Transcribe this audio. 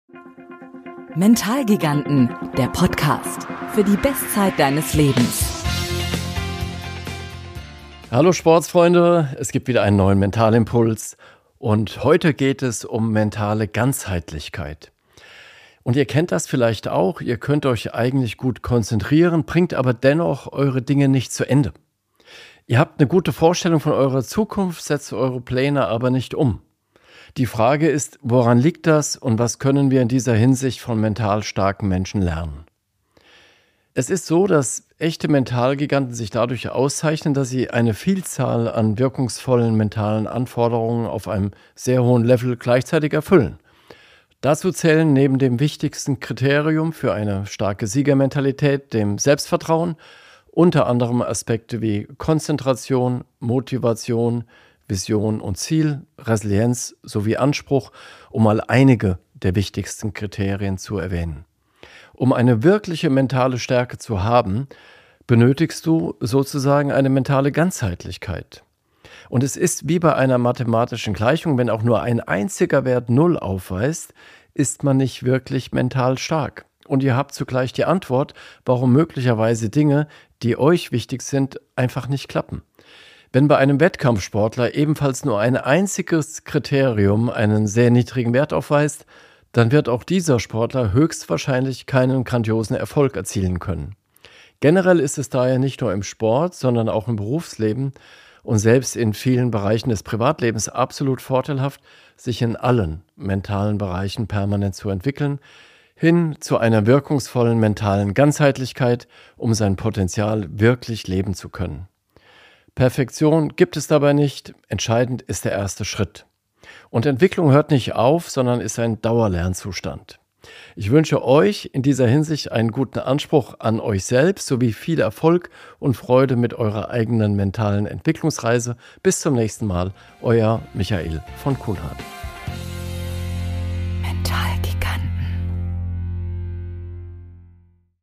Mentalgiganten, der Podcast für die Bestzeit deines Lebens. Hallo Sportsfreunde, es gibt wieder einen neuen Mentalimpuls und heute geht es um mentale Ganzheitlichkeit. Und ihr kennt das vielleicht auch, ihr könnt euch eigentlich gut konzentrieren, bringt aber dennoch eure Dinge nicht zu Ende. Ihr habt eine gute Vorstellung von eurer Zukunft, setzt eure Pläne aber nicht um. Die Frage ist, woran liegt das und was können wir in dieser Hinsicht von mental starken Menschen lernen? Es ist so, dass echte Mentalgiganten sich dadurch auszeichnen, dass sie eine Vielzahl an wirkungsvollen mentalen Anforderungen auf einem sehr hohen Level gleichzeitig erfüllen. Dazu zählen neben dem wichtigsten Kriterium für eine starke Siegermentalität, dem Selbstvertrauen, unter anderem Aspekte wie Konzentration, Motivation, Vision und Ziel, Resilienz sowie Anspruch, um mal einige der wichtigsten Kriterien zu erwähnen. Um eine wirkliche mentale Stärke zu haben, benötigst du sozusagen eine mentale Ganzheitlichkeit. Und es ist wie bei einer mathematischen Gleichung, wenn auch nur ein einziger Wert 0 aufweist, ist man nicht wirklich mental stark. Und ihr habt zugleich die Antwort, warum möglicherweise Dinge, die euch wichtig sind, einfach nicht klappen. Wenn bei einem Wettkampfsportler ebenfalls nur ein einziges Kriterium einen sehr niedrigen Wert aufweist, dann wird auch dieser Sportler höchstwahrscheinlich keinen grandiosen Erfolg erzielen können. Generell ist es daher nicht nur im Sport, sondern auch im Berufsleben und selbst in vielen Bereichen des Privatlebens absolut vorteilhaft, sich in allen mentalen Bereichen permanent zu entwickeln, hin zu einer wirkungsvollen mentalen Ganzheitlichkeit, um sein Potenzial wirklich leben zu können. Perfektion gibt es dabei nicht, entscheidend ist der erste Schritt. Und Entwicklung hört nicht auf, sondern ist ein Dauerlernzustand. Ich wünsche euch in dieser Hinsicht einen guten Anspruch an euch selbst sowie viel Erfolg und Freude mit eurer eigenen mentalen Entwicklungsreise. Bis zum nächsten Mal, euer Michael von Kuhnhardt.